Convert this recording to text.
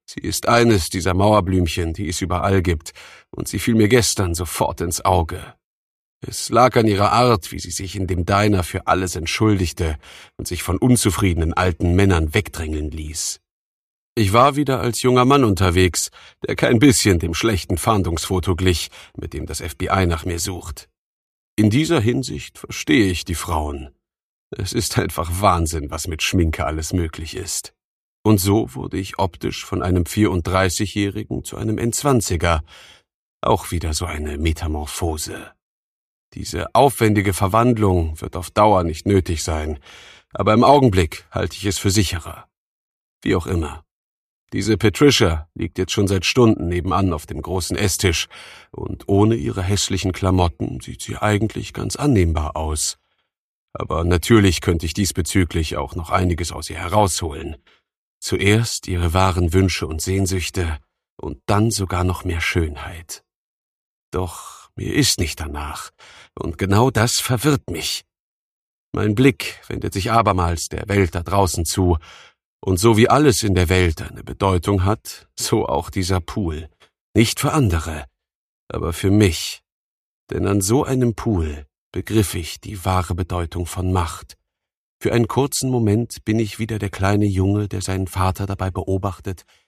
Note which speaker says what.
Speaker 1: Sie ist eines dieser Mauerblümchen, die es überall gibt, und sie fiel mir gestern sofort ins Auge. Es lag an ihrer Art, wie sie sich in dem Diner für alles entschuldigte und sich von unzufriedenen alten Männern wegdrängeln ließ. Ich war wieder als junger Mann unterwegs, der kein bisschen dem schlechten Fahndungsfoto glich, mit dem das FBI nach mir sucht. In dieser Hinsicht verstehe ich die Frauen. Es ist einfach Wahnsinn, was mit Schminke alles möglich ist. Und so wurde ich optisch von einem 34-Jährigen zu einem Endzwanziger. Auch wieder so eine Metamorphose. Diese aufwendige Verwandlung wird auf Dauer nicht nötig sein, aber im Augenblick halte ich es für sicherer. Wie auch immer. Diese Patricia liegt jetzt schon seit Stunden nebenan auf dem großen Esstisch, und ohne ihre hässlichen Klamotten sieht sie eigentlich ganz annehmbar aus. Aber natürlich könnte ich diesbezüglich auch noch einiges aus ihr herausholen. Zuerst ihre wahren Wünsche und Sehnsüchte und dann sogar noch mehr Schönheit. Doch mir ist nicht danach, und genau das verwirrt mich. Mein Blick wendet sich abermals der Welt da draußen zu, und so wie alles in der Welt eine Bedeutung hat, so auch dieser Pool. Nicht für andere, aber für mich. Denn an so einem Pool begriff ich die wahre Bedeutung von Macht. Für einen kurzen Moment bin ich wieder der kleine Junge, der seinen Vater dabei beobachtet,